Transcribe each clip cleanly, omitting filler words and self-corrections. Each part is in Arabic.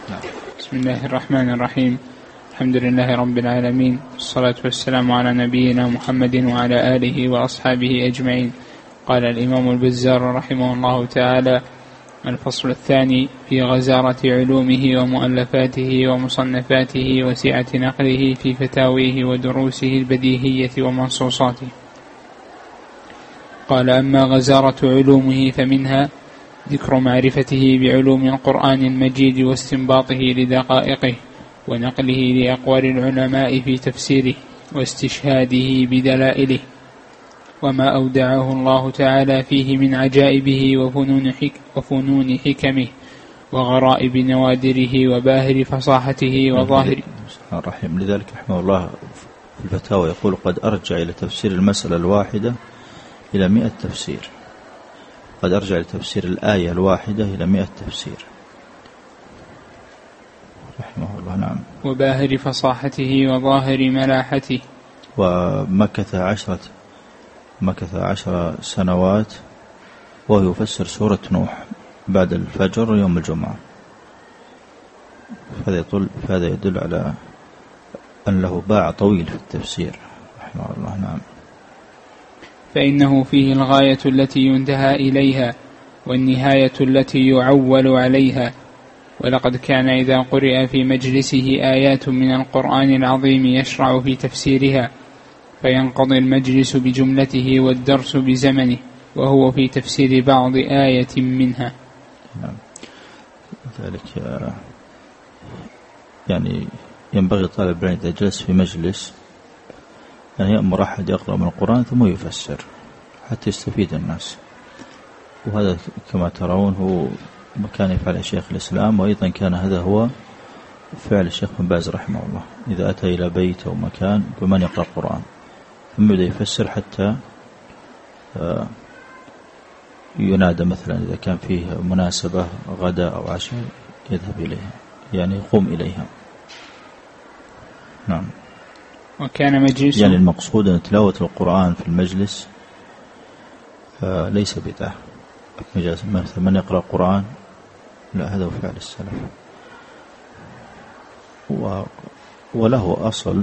بسم الله الرحمن الرحيم. الحمد لله رب العالمين، والصلاة والسلام على نبينا محمد وعلى آله وأصحابه أجمعين. قال الإمام البزار رحمه الله تعالى: الفصل الثاني في غزارة علومه ومؤلفاته ومصنفاته وسعة نقله في فتاويه ودروسه البديهية ومنصوصاته. قال: أما غزارة علومه فمنها ذكر معرفته بعلوم القرآن المجيد واستنباطه لدقائقه ونقله لأقوال العلماء في تفسيره واستشهاده بدلائله، وما أودعه الله تعالى فيه من عجائبه وفنون حكمه وغرائب نوادره وباهر فصاحته وظاهر الرحيم. لذلك رحمه الله في الفتاوى يقول: قد أرجع إلى تفسير المسألة الواحدة إلى 100 تفسير. قد أرجع لتفسير الآية الواحدة إلى 100 تفسير رحمه الله. نعم. وباهر فصاحته وظاهر ملاحته. ومكث 10 سنوات وهو يفسر سورة نوح بعد الفجر يوم الجمعة. فهذا يدل على أن له باع طويل في التفسير رحمه الله. نعم. فإنه فيه الغاية التي ينتهى إليها والنهاية التي يعول عليها. ولقد كان إذا قرئ في مجلسه آيات من القرآن العظيم يشرع في تفسيرها، فينقضي المجلس بجملته والدرس بزمنه وهو في تفسير بعض آية منها. ذلك يعني ينبغي طالب العلم إذا جلس في مجلس أن يأمر أحد يقرأ من القرآن ثم يفسر حتى يستفيد الناس. وهذا كما ترون هو كان يفعل شيخ الإسلام، وأيضا كان هذا هو فعل الشيخ بن باز رحمه الله. إذا أتى إلى بيت أو مكان بمن يقرأ القرآن ثم يبدأ يفسر حتى ينادى مثلا إذا كان فيه مناسبة غداء أو عشاء يذهب إليها، يعني يقوم إليها. نعم. وكان مجلسه يعني المقصود أن تلاوة القرآن في المجلس ليس بدعة. مثلا من يقرأ القرآن لا، هذا هو فعل السلف وله أصل.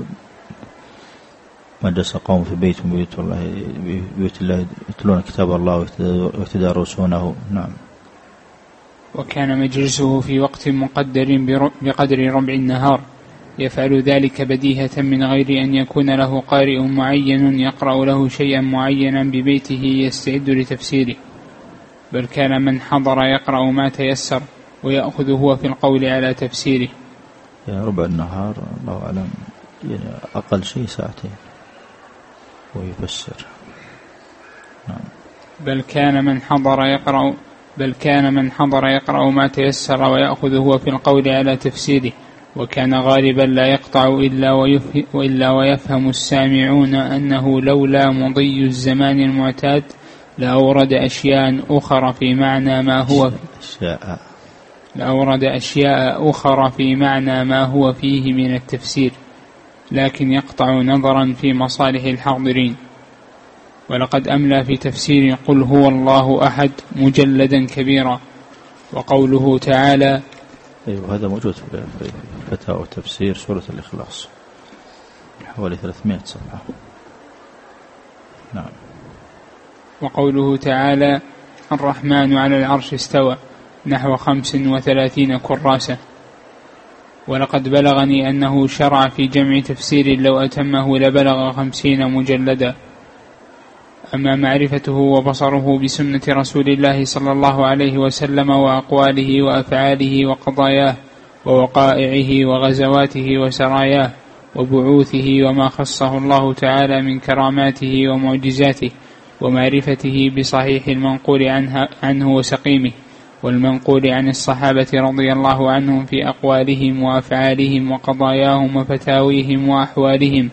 مجلس قوم في بيت من بيوت الله يتلون كتاب الله ويتدارسونه. نعم. وكان مجلسه في وقت مقدر بقدر ربع النهار، يفعل ذلك بديهة من غير أن يكون له قارئ معين يقرأ له شيئا معينا ببيته يستعد لتفسيره، بل كان من حضر يقرأ ما تيسر ويأخذ هو في القول على تفسيره. يعني ربع النهار الله أعلم، يعني أقل شيء 2 ساعتين ويفسر. نعم. بل كان من حضر يقرأ ما تيسر ويأخذ هو في القول على تفسيره، وكان غالبا لا يقطع إلا ويفهم السامعون أنه لولا مضي الزمان المعتاد لأورد أشياء أخرى في معنى ما هو فيه من التفسير، لكن يقطع نظرا في مصالح الحاضرين. ولقد أملى في تفسير قل هو الله أحد مجلدا كبيرا. وقوله تعالى أيوة، هذا موجود في فتاوى تفسير سورة الإخلاص حوالي 300 صفحة. نعم. وقوله تعالى الرحمن على العرش استوى نحو 35 كراسة. ولقد بلغني أنه شرع في جمع تفسير لو أتمه لبلغ 50 مجلدا. أما معرفته وبصره بسنة رسول الله صلى الله عليه وسلم وأقواله وأفعاله وقضاياه ووقائعه وغزواته وسراياه وبعوثه وما خصه الله تعالى من كراماته ومعجزاته، ومعرفته بصحيح المنقول عنه وسقيمه، والمنقول عن الصحابة رضي الله عنهم في أقوالهم وأفعالهم وقضاياهم وفتاويهم وأحوالهم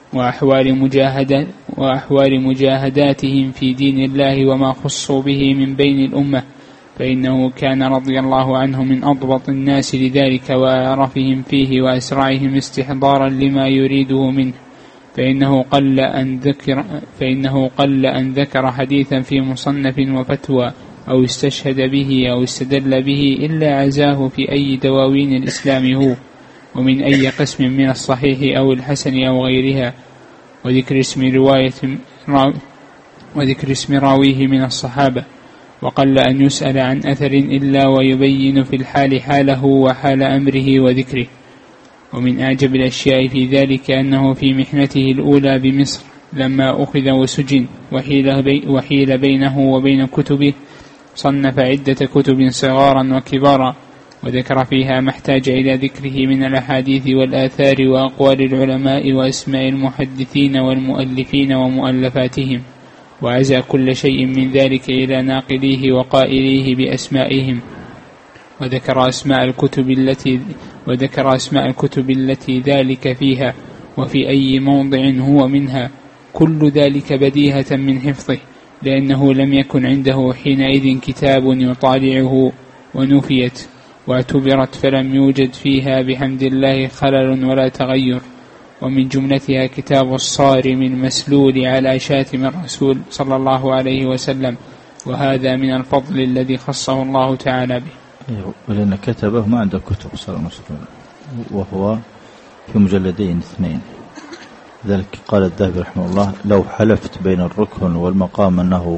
وأحوال مجاهداتهم في دين الله وما خصوا به من بين الأمة، فإنه كان رضي الله عنه من أضبط الناس لذلك وأعرفهم فيه وأسرعهم استحضارا لما يريده منه، فإنه قل أن ذكر حديثا في مصنف وفتوى أو استشهد به أو استدل به إلا عزاه في أي دواوين الإسلام هو، ومن أي قسم من الصحيح أو الحسن أو غيرها، وذكر اسم راويه من الصحابة. وقل أن يسأل عن أثر إلا ويبين في الحال حاله وحال أمره وذكره. ومن أعجب الأشياء في ذلك أنه في محنته الأولى بمصر لما أخذ وسجن وحيل بينه وبين كتبه صنف عدة كتب صغارا وكبارا، وذكر فيها ما احتاج إلى ذكره من الأحاديث والآثار وأقوال العلماء وأسماء المحدثين والمؤلفين ومؤلفاتهم، وعزى كل شيء من ذلك إلى ناقليه وقائليه بأسمائهم، وذكر أسماء الكتب التي ذلك فيها وفي أي موضع هو منها، كل ذلك بديهة من حفظه، لأنه لم يكن عنده حينئذ كتاب يطالعه، ونفيت واعتبرت فلم يوجد فيها بحمد الله خلل ولا تغير. ومن جملتها كتاب الصارم المسلول على شاتم الرسول صلى الله عليه وسلم، وهذا من الفضل الذي خصه الله تعالى به. ولأن كتبه ما عنده كتب صلى الله عليه وسلم، وهو في مجلدين 2. ذلك قال الذهبي رحمه الله: لو حلفت بين الركن والمقام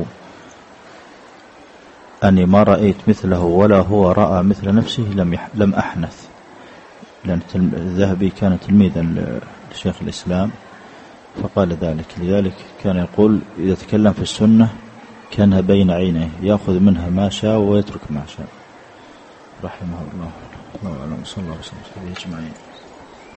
أني ما رأيت مثله ولا هو رأى مثل نفسه لم أحنث. لأن الذهبي كان تلميذا لشيخ الإسلام فقال ذلك. لذلك كان يقول إذا تكلم في السنة كانها بين عينيه، يأخذ منها ما شاء ويترك ما شاء رحمه الله. الله أعلم. صلى الله عليه وسلم.